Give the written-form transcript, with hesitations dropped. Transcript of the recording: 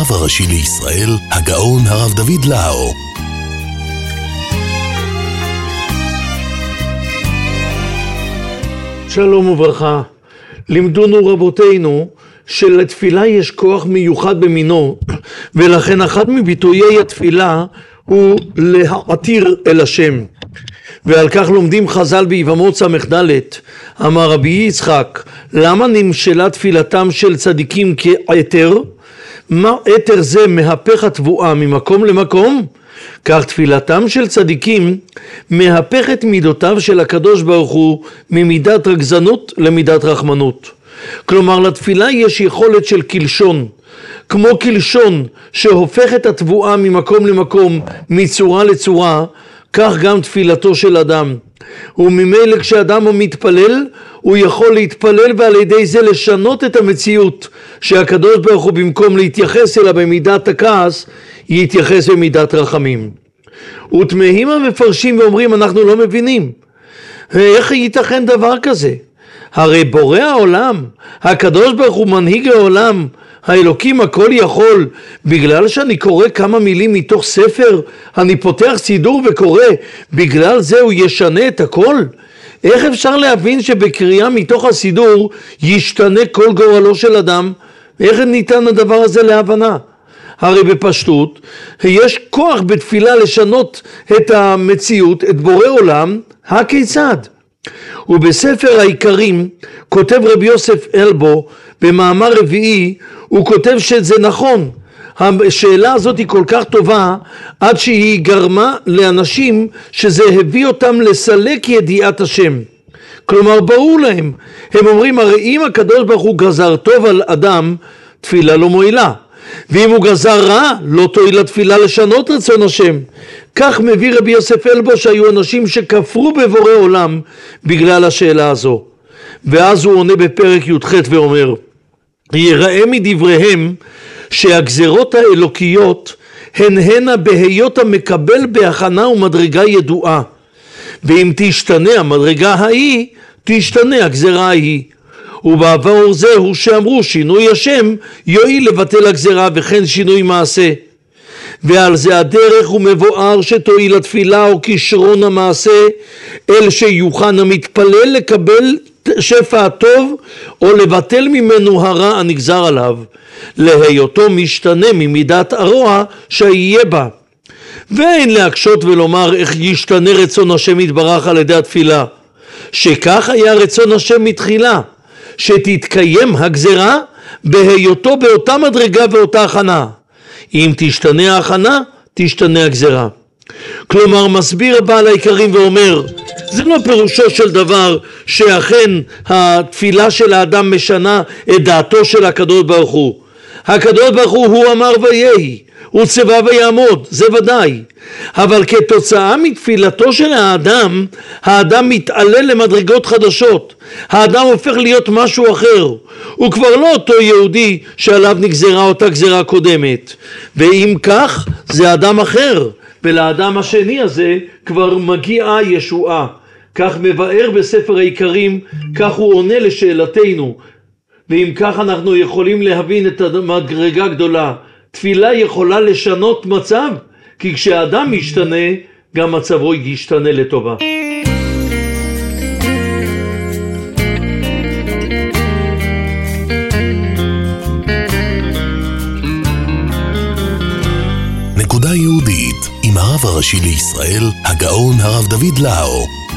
הרב הראשי לישראל, הגאון הרב דוד לאו. שלום וברכה. לימדונו רבותינו שלתפילה יש כוח מיוחד במינו, ולכן אחד מביטויי התפילה הוא להתיר אל השם. ועל כך לומדים חז"ל ביבמות ס"ד. אמר רבי יצחק, למה נמשלה תפילתם של צדיקים כעתר? מה עתר זה? מהפך התבואה ממקום למקום. כך תפילתם של צדיקים מהפכת מידותיו של הקדוש ברוך הוא ממידת רגזנות למידת רחמנות. כלומר, לתפילה יש יכולת של קלשון, כמו קלשון שהופך את התבואה ממקום למקום, מצורה לצורה, כך גם תפילתו של אדם. וממילא כשאדם מתפלל, הוא יכול להתפלל ועל ידי זה לשנות את המציאות, שהקדוש ברוך הוא במקום להתייחס אליה במידת הכעס, יתייחס במידת רחמים. ותמהים המפרשים ואומרים, אנחנו לא מבינים, איך ייתכן דבר כזה? הרי בורא העולם, הקדוש ברוך הוא מנהיג העולם, האלוקים הכל יכול, בגלל שאני קורא כמה מילים מתוך ספר, אני פותח סידור וקורא, בגלל זה הוא ישנה את הכל? איך אפשר להבין שבקריאה מתוך הסידור ישתנה כל גורלו של אדם? איך ניתן הדבר הזה להבנה? הרי בפשטות יש כוח בתפילה לשנות את המציאות, את בורא עולם. הכיצד? ובספר העיקרים כותב רבי יוסף אלבו במאמר רביעי, הוא כותב שזה נכון. השאלה הזאת היא כל כך טובה עד שהיא גרמה לאנשים שזה הביא אותם לסלק ידיעת השם. כלומר ברור להם, הם אומרים, הרי אם הקדוש ברוך הוא גזר טוב על אדם, תפילה לא מועילה, ואם הוא גזר רע, לא תועיל לתפילה לשנות רצון השם. כך מביא רבי יוסף אלבו שהיו אנשים שכפרו בבורא עולם בגלל השאלה הזו. ואז הוא עונה בפרק י"ח ואומר, יראה מדבריהם שהגזרות האלוקיות הן בהיות המקבל בהכנה ומדרגה ידועה, ואם תשתנה המדרגה ההיא, תשתנה הגזרה ההיא. ובעבור זה הוא שאמרו שינוי השם יועיל לבטל הגזרה וכן שינוי מעשה. ועל זה הדרך הוא מבואר שתועיל התפילה או כישרון המעשה אל שיוכן המתפלל לקבל שפע הטוב או לבטל ממנו הרע הנגזר עליו, להיותו משתנה ממידת הרוע שיהיה בה. ואין להקשות ולומר איך ישתנה רצון השם יתברך על ידי התפילה, שכך היה רצון השם מתחילה, שתתקיים הגזרה בהיותו באותה מדרגה ואותה הכנה. אם תשתנה ההכנה, תשתנה הגזרה. כלומר, מסביר בעל העיקרים ואומר, זה לא פירושו של דבר שאכן התפילה של האדם משנה את דעתו של הקדוש ברוך הוא. הקדוש ברוך הוא אמר ויהי, הוא צבא ויעמוד, זה ודאי. אבל כתוצאה מתפילתו של האדם, האדם מתעלה למדרגות חדשות. האדם הופך להיות משהו אחר. הוא כבר לא אותו יהודי שעליו נגזרה אותה גזרה קודמת. ואם כך, זה אדם אחר. ולאדם השני הזה כבר מגיעה ישועה. כך מבאר בספר העיקרים, כך הוא עונה לשאלתנו. ואם כך אנחנו יכולים להבין את המדרגה גדולה. תפילה יכולה לשנות מצב, כי כשאדם משתנה, גם מצבו ישתנה לטובה. נקודה יהודית עם הרב הראשי לישראל, הגאון הרב דוד לאו.